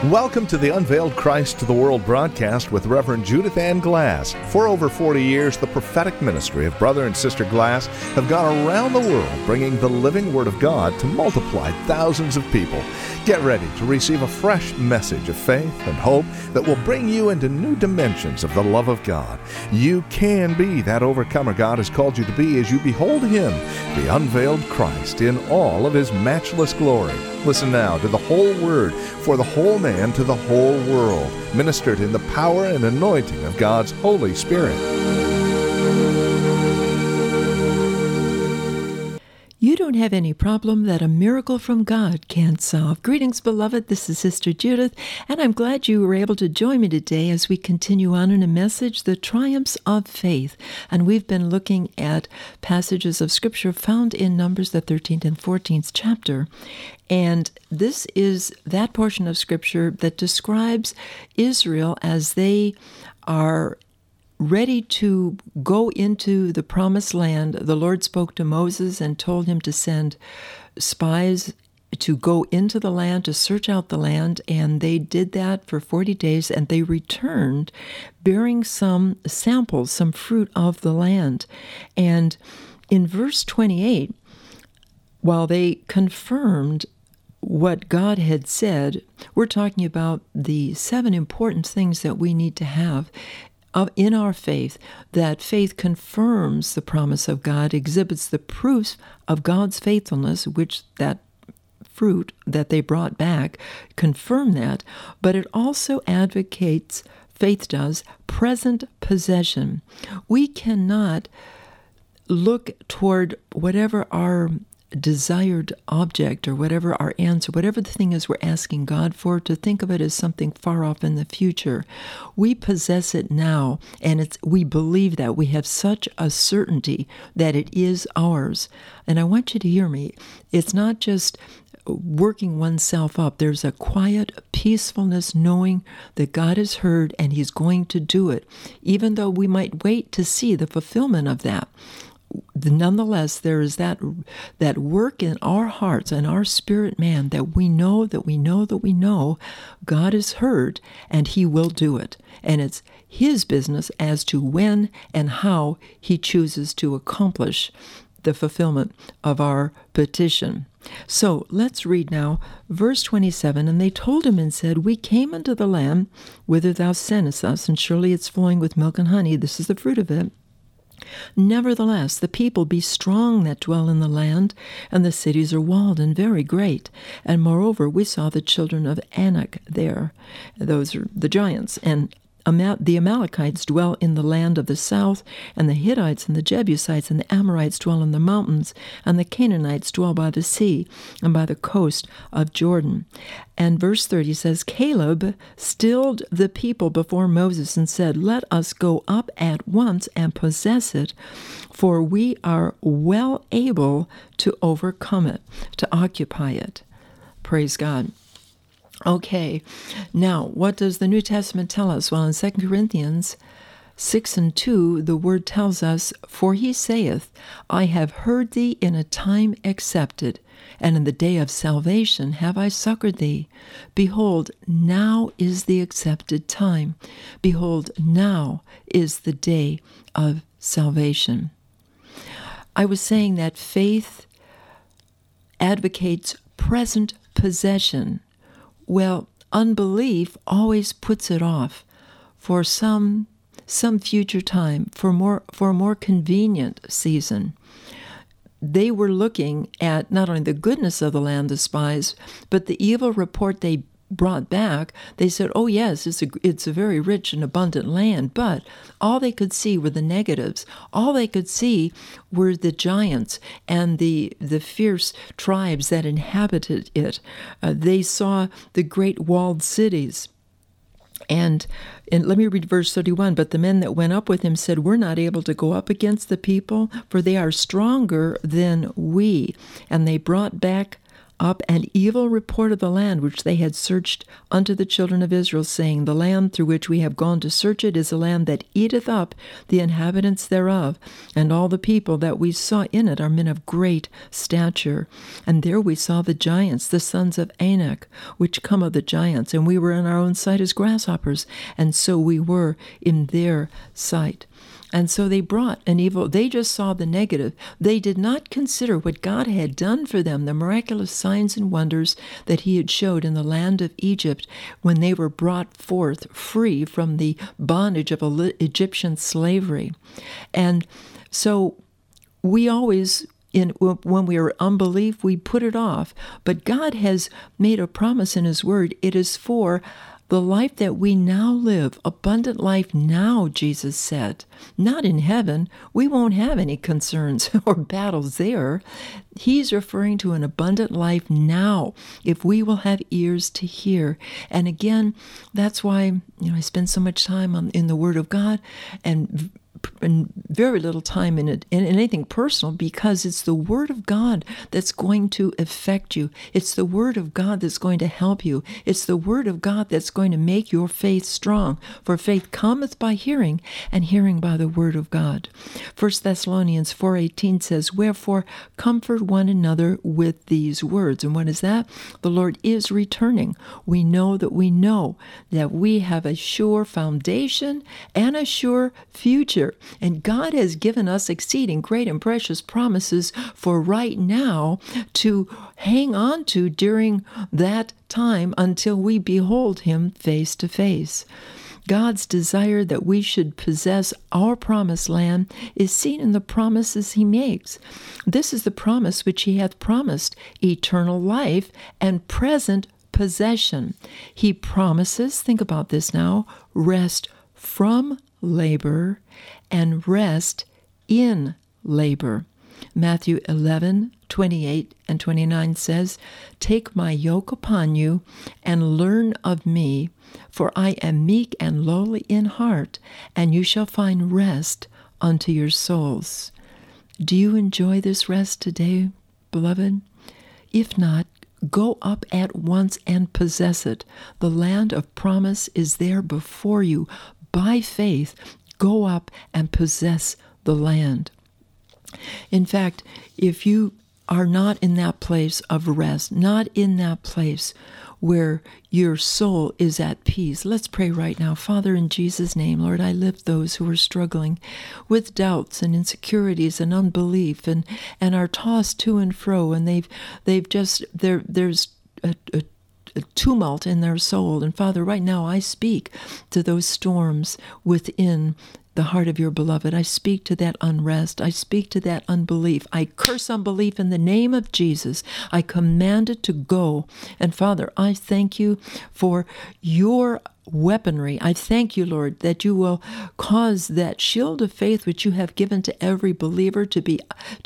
Welcome to the Unveiled Christ to the World broadcast with Reverend Judith Ann Glass. For over 40 years, the prophetic ministry of Brother and Sister Glass have gone around the world bringing the living Word of God to multiply thousands of people. Get ready to receive a fresh message of faith and hope that will bring you into new dimensions of the love of God. You can be that overcomer God has called you to be as you behold Him, the unveiled Christ, in all of His matchless glory. Listen now to the whole Word for the whole man to the whole world, ministered in the power and anointing of God's Holy Spirit. You don't have any problem that a miracle from God can't solve. Greetings, beloved. This is Sister Judith, and I'm glad you were able to join me today as we continue on in a message, The Triumphs of Faith. And we've been looking at passages of Scripture found in Numbers, the 13th and 14th chapter. And this is that portion of Scripture that describes Israel as they are ready to go into the promised land. The Lord spoke to Moses and told him to send spies to go into the land, to search out the land, and they did that for 40 days, and they returned bearing some samples, some fruit of the land. And in verse 28, while they confirmed what God had said, we're talking about the 7 important things that we need to have in our faith, that faith confirms the promise of God, exhibits the proofs of God's faithfulness, which that fruit that they brought back confirm that, but it also advocates, faith does, present possession. We cannot look toward whatever our desired object or whatever our answer, whatever the thing is we're asking God for, to think of it as something far off in the future. We possess it now, and we believe that. We have such a certainty that it is ours. And I want you to hear me. It's not just working oneself up. There's a quiet peacefulness knowing that God has heard and He's going to do it, even though we might wait to see the fulfillment of that. Nonetheless, there is that work in our hearts and our spirit man that we know God has heard and He will do it. And it's His business as to when and how He chooses to accomplish the fulfillment of our petition. So let's read now verse 27. And they told him and said, We came unto the land whither thou sentest us, and surely it's flowing with milk and honey. This is the fruit of it. Nevertheless, the people be strong that dwell in the land, and the cities are walled and very great. And moreover, we saw the children of Anak there. Those are the giants. And the Amalekites dwell in the land of the south, and the Hittites and the Jebusites and the Amorites dwell in the mountains, and the Canaanites dwell by the sea and by the coast of Jordan. And verse 30 says, Caleb stilled the people before Moses and said, Let us go up at once and possess it, for we are well able to overcome it, to occupy it. Praise God. Okay, now what does the New Testament tell us? Well, in 2 Corinthians 6:2, the word tells us, For he saith, I have heard thee in a time accepted, and in the day of salvation have I succored thee. Behold, now is the accepted time. Behold, now is the day of salvation. I was saying that faith advocates present possession. Well, unbelief always puts it off for some future time, for a more convenient season. They were looking at not only the goodness of the land, the spies, but the evil report they brought back. They said, oh yes, it's a very rich and abundant land, but all they could see were the negatives. All they could see were the giants and the fierce tribes that inhabited it. They saw the great walled cities. And let me read verse 31. But the men that went up with him said, We're not able to go up against the people, for they are stronger than we. And they brought back up an evil report of the land which they had searched unto the children of Israel, saying, The land through which we have gone to search it is a land that eateth up the inhabitants thereof, and all the people that we saw in it are men of great stature. And there we saw the giants, the sons of Anak, which come of the giants, and we were in our own sight as grasshoppers, and so we were in their sight. And so they brought an evil. They just saw the negative. They did not consider what God had done for them, the miraculous signs and wonders that he had showed in the land of Egypt when they were brought forth free from the bondage of Egyptian slavery. And so we always, when we are unbelief, we put it off. But God has made a promise in his word. It is for the life that we now live, abundant life now, Jesus said. Not in heaven. We won't have any concerns or battles there. He's referring to an abundant life now, if we will have ears to hear. And again, that's why I spend so much time in the Word of God and very little time in anything personal, because it's the Word of God that's going to affect you. It's the Word of God that's going to help you. It's the Word of God that's going to make your faith strong. For faith cometh by hearing, and hearing by the Word of God. 1 Thessalonians 4:18 says, Wherefore comfort one another with these words. And what is that? The Lord is returning. We know that we have a sure foundation and a sure future. And God has given us exceeding great and precious promises for right now to hang on to during that time until we behold him face to face. God's desire that we should possess our promised land is seen in the promises he makes. This is the promise which he hath promised, eternal life and present possession. He promises, think about this now, rest from labor and rest in labor. Matthew 11:28 and 29 says, Take my yoke upon you and learn of me, for I am meek and lowly in heart, and you shall find rest unto your souls. Do you enjoy this rest today, beloved? If not, go up at once and possess it. The land of promise is there before you. By faith, go up and possess the land. In fact, if you are not in that place of rest, not in that place where your soul is at peace, let's pray right now. Father, in Jesus' name, Lord, I lift those who are struggling with doubts and insecurities and unbelief and are tossed to and fro, and there's a tumult in their soul. And Father, right now I speak to those storms within the heart of your beloved. I speak to that unrest. I speak to that unbelief. I curse unbelief in the name of Jesus. I command it to go. And Father, I thank you for your weaponry. I thank you, Lord, that you will cause that shield of faith which you have given to every believer to be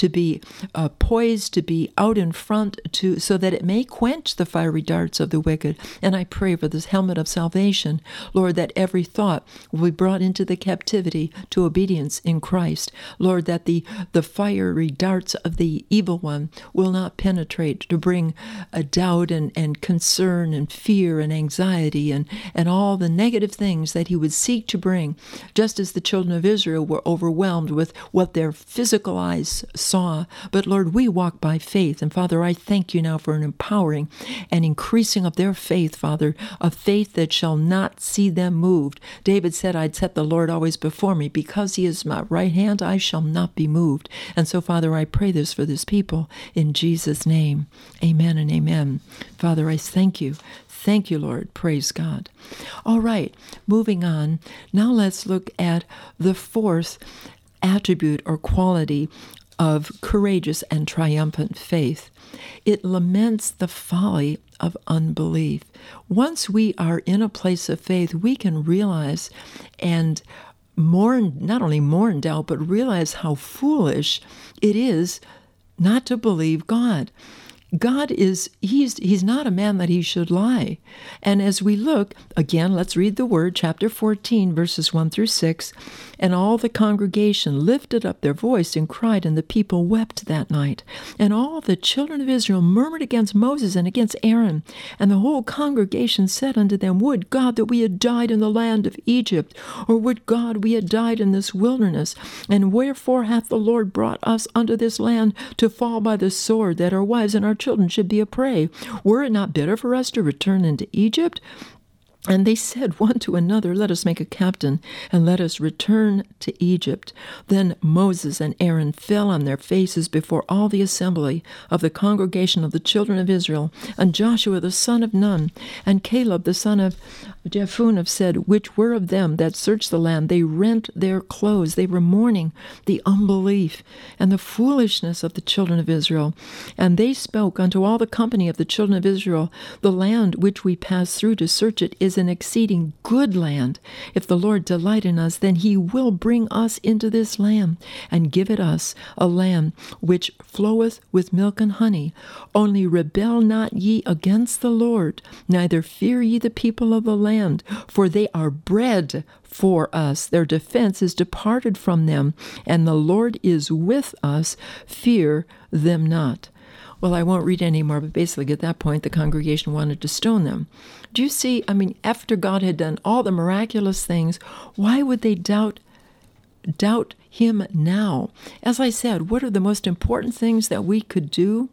poised, to be out in front, so that it may quench the fiery darts of the wicked. And I pray for this helmet of salvation, Lord, that every thought will be brought into the captivity to obedience in Christ. Lord, that the fiery darts of the evil one will not penetrate to bring a doubt and concern and fear and anxiety and all the negative things that he would seek to bring, just as the children of Israel were overwhelmed with what their physical eyes saw. But Lord, we walk by faith. And Father, I thank you now for an empowering and increasing of their faith, Father, a faith that shall not see them moved. David said, I'd set the Lord always before me. Because he is my right hand, I shall not be moved. And so, Father, I pray this for this people in Jesus' name. Amen and amen. Father, I thank you. Thank you, Lord. Praise God. All right, moving on. Now let's look at the fourth attribute or quality of courageous and triumphant faith. It laments the folly of unbelief. Once we are in a place of faith, we can realize and not only mourn doubt, but realize how foolish it is not to believe God. God he's not a man that he should lie. And as we look, again, let's read the word, chapter 14, verses 1 through 6. And all the congregation lifted up their voice and cried, and the people wept that night. And all the children of Israel murmured against Moses and against Aaron. And the whole congregation said unto them, Would God that we had died in the land of Egypt, or would God we had died in this wilderness? And wherefore hath the Lord brought us unto this land to fall by the sword, that our wives and our children should be a prey? Were it not better for us to return into Egypt? And they said one to another, Let us make a captain, and let us return to Egypt. Then Moses and Aaron fell on their faces before all the assembly of the congregation of the children of Israel. And Joshua the son of Nun, and Caleb the son of Jephunneh said, which were of them that searched the land, they rent their clothes. They were mourning the unbelief and the foolishness of the children of Israel. And they spoke unto all the company of the children of Israel, The land which we passed through to search it is an exceeding good land. If the Lord delight in us, then he will bring us into this land, and give it us, a land which floweth with milk and honey. Only rebel not ye against the Lord, neither fear ye the people of the land, for they are bread for us. Their defense is departed from them, and the Lord is with us. Fear them not. Well, I won't read any more, but basically at that point, the congregation wanted to stone them. Do you see, after God had done all the miraculous things, why would they doubt him now? As I said, what are the most important things that we could do?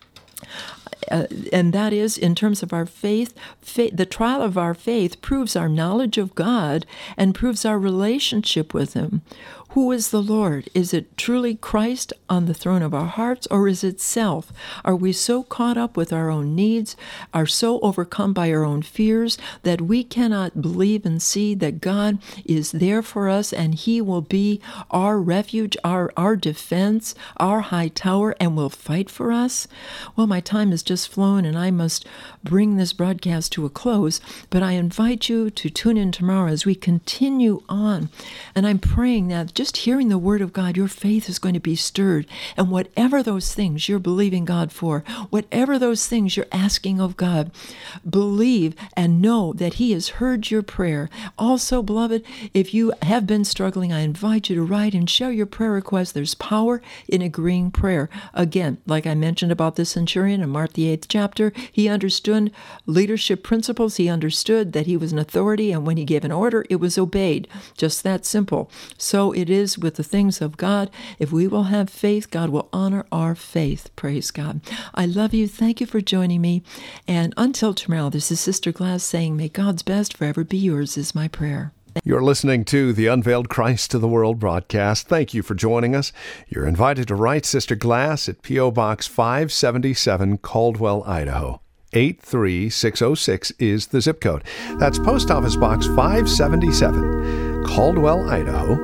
And that is, in terms of our faith, the trial of our faith proves our knowledge of God and proves our relationship with him. Who is the Lord? Is it truly Christ on the throne of our hearts, or is it self? Are we so caught up with our own needs, are so overcome by our own fears, that we cannot believe and see that God is there for us and he will be our refuge, our defense, our high tower, and will fight for us? Well, my time has just flown and I must bring this broadcast to a close, but I invite you to tune in tomorrow as we continue on. And I'm praying that just hearing the word of God, your faith is going to be stirred. And whatever those things you're believing God for, whatever those things you're asking of God, believe and know that he has heard your prayer. Also, beloved, if you have been struggling, I invite you to write and share your prayer requests. There's power in agreeing prayer. Again, like I mentioned about the centurion in Mark the 8th chapter, he understood leadership principles. He understood that he was an authority, and when he gave an order, it was obeyed. Just that simple. So it is with the things of God. If we will have faith, God will honor our faith. Praise God. I love you. Thank you for joining me. And until tomorrow, this is Sister Glass saying, may God's best forever be yours is my prayer. You're listening to the Unveiled Christ to the World broadcast. Thank you for joining us. You're invited to write Sister Glass at P.O. Box 577, Caldwell, Idaho. 83606 is the zip code. That's Post Office Box 577, Caldwell, Idaho.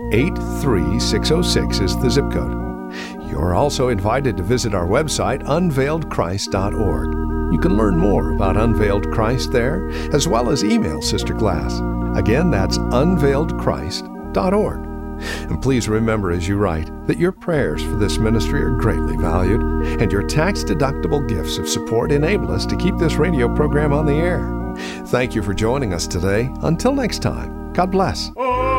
83606 is the zip code. You're also invited to visit our website, unveiledchrist.org. You can learn more about Unveiled Christ there, as well as email Sister Glass. Again, that's unveiledchrist.org. And please remember as you write that your prayers for this ministry are greatly valued, and your tax-deductible gifts of support enable us to keep this radio program on the air. Thank you for joining us today. Until next time, God bless.